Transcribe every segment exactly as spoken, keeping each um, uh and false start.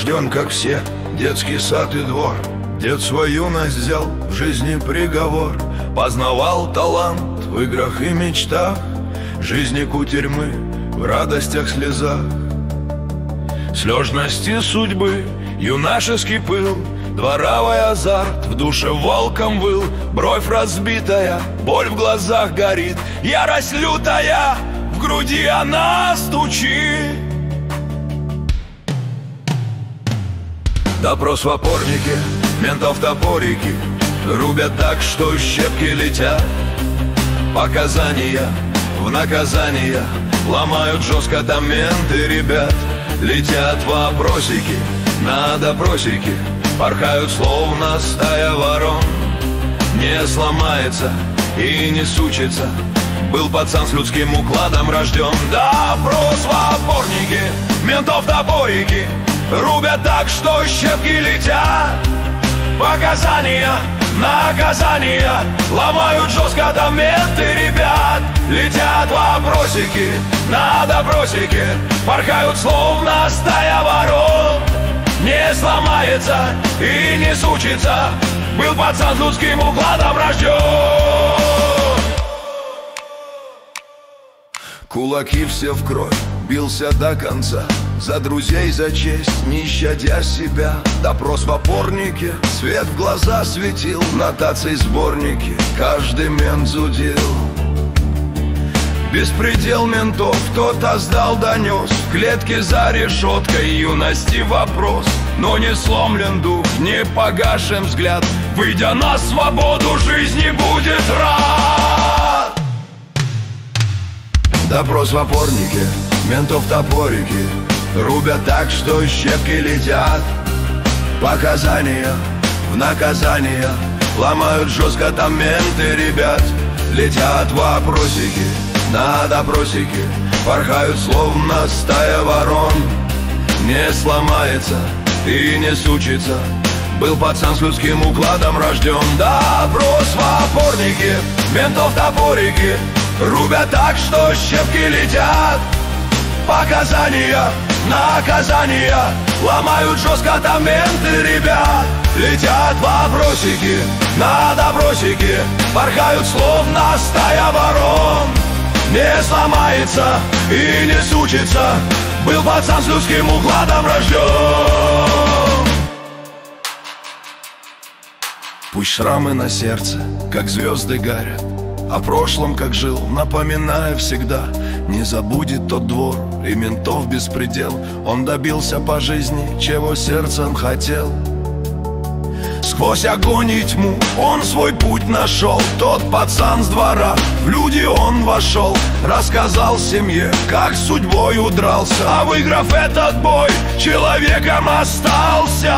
рожден, как все, детский сад и двор. Дед свою юность взял, в жизни приговор. Познавал талант в играх и мечтах, жизни кутерьмы, в радостях, слезах. Слежности судьбы, юношеский пыл, дворовой азарт, в душе волком выл. Бровь разбитая, боль в глазах горит, ярость лютая, в груди она стучит. Допрос в опорнике, ментов топорики рубят так, что щепки летят. Показания в наказания ломают жестко там менты, ребят. Летят вопросики на допросики, порхают словно стая ворон. Не сломается и не сучится, был пацан с людским укладом рожден. Допрос в опорнике, ментов топорики рубят так, что щепки летят. Показания, наказания ломают жестко там менты, ребят. Летят вопросики на допросики, порхают словно стая ворон. Не сломается и не сучится, был пацан с людским укладом рожден. Кулаки все в кровь, бился до конца, за друзей, за честь, не щадя себя. Допрос в опорнике, свет в глаза светил, нотации сборники, каждый мент зудил. Беспредел ментов кто-то сдал, донес, клетки за решеткой юности вопрос. Но не сломлен дух, не погашен взгляд, выйдя на свободу, жизни будет рад. Допрос в опорнике, ментов топорики рубят так, что щепки летят. Показания в наказания ломают жестко там менты, ребят. Летят вопросики на допросики, порхают словно стая ворон. Не сломается и не сучится, был пацан с людским укладом рожден. Допрос в опорнике, ментов топорики рубят так, что щепки летят. Показания, наказания ломают жестко там менты, ребят. Летят вопросики на допросики, порхают словно стая ворон. Не сломается и не сучится, был пацан с людским укладом рожден. Пусть шрамы на сердце, как звезды горят, о прошлом, как жил, напоминая всегда. Не забудет тот двор и ментов беспредел. Он добился по жизни, чего сердцем хотел. Сквозь огонь и тьму он свой путь нашел. Тот пацан с двора, в люди он вошел. Рассказал семье, как с судьбой удрался, а выиграв этот бой, человеком остался.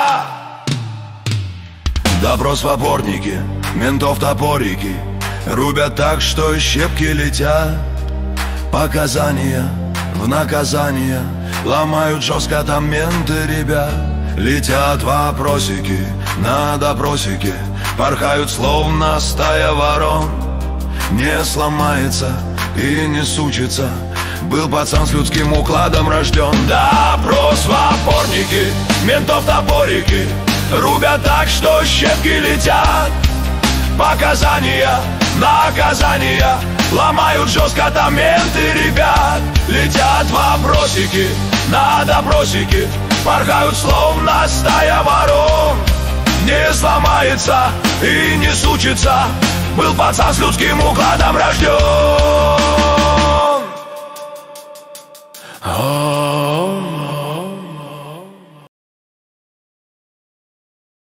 Допрос в опорнике, ментов топорики рубят так, что щепки летят. Показания в наказания ломают жестко там менты, ребят. Летят вопросики на допросики, порхают словно стая ворон. Не сломается и не сучится, был пацан с людским укладом рожден. Допрос в опорнике, ментов топорики рубят так, что щепки летят. Показания, наказания ломают жестко там менты, ребят. Летят вопросики на допросики, порхают словно стая ворон. Не сломается и не сучится, был пацан с людским укладом рожден.